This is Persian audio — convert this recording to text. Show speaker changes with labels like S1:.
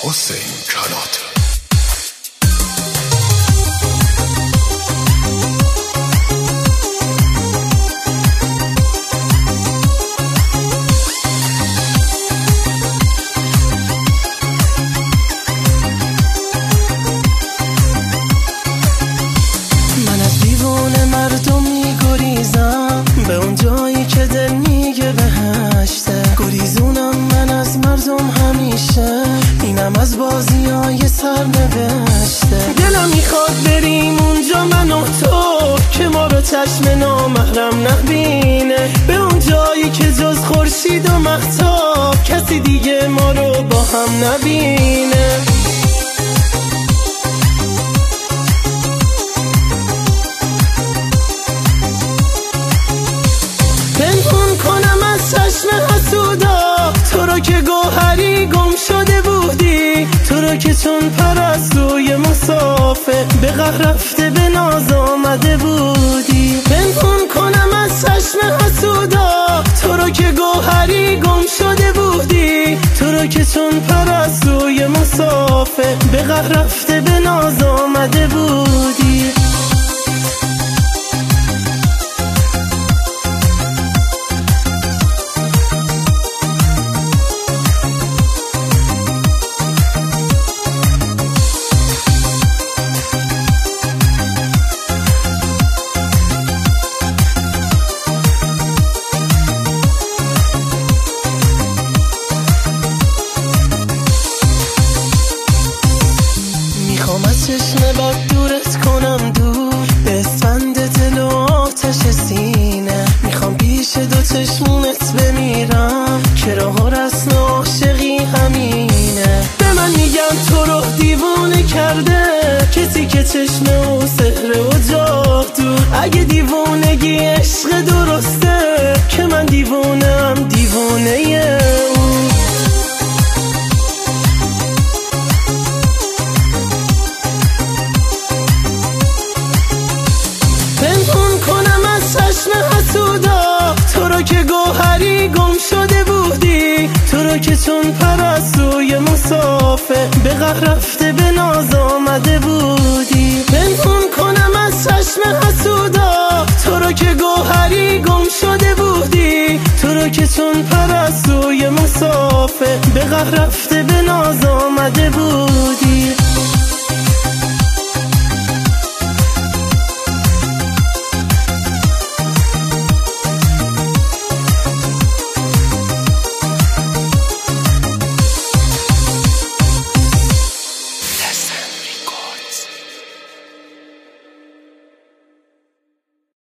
S1: حسین کلات.
S2: من از دیوونه مردم میگریزم به اون جایی که دل میگه بهشته. گریزونم من از مردم همیشه، اینم از بازیای سرنوشته. دلم میخواد بریم اونجا من و تو، که ما رو چشم نامحرم نبینه. به اون جایی که جز خورشید و مهتاب کسی دیگه ما رو با هم نبینه. پنهون کنم از چشم حسودا تو رو که گوهری گم شده بودی، تو رو که چون پرستوی مسافر به قهر رفته به ناز آمده بودی. پنهون کنم از چشم حسودا تو رو که گوهری گم شده بودی، تو رو که چون پرستوی مسافر به قهر رفته به ناز آمده بودی. میخوام از چشم بد دورت کنم دور به اسفند دل و آتش سینه. میخوام پیش دو چشمونت بمیرم که راه و رسم عاشقی همینه. به من میگم تو رو دیوونه کرده کسی که چشم او سحر و جادو. اگه دیوونگی عشق درسته که من دیوونم دیوونه او. پنهون کنم از چشم حسودا تو رو که گوهری گم شده بودی، تو رو که چون پرستوی مسافر به قهر رفته به ناز آمده بودی. پنهون کنم از چشم حسودا تو رو که گوهری گم شده بودی، تو رو که چون پرستوی مسافر به قهر رفته به ناز آمده بودی.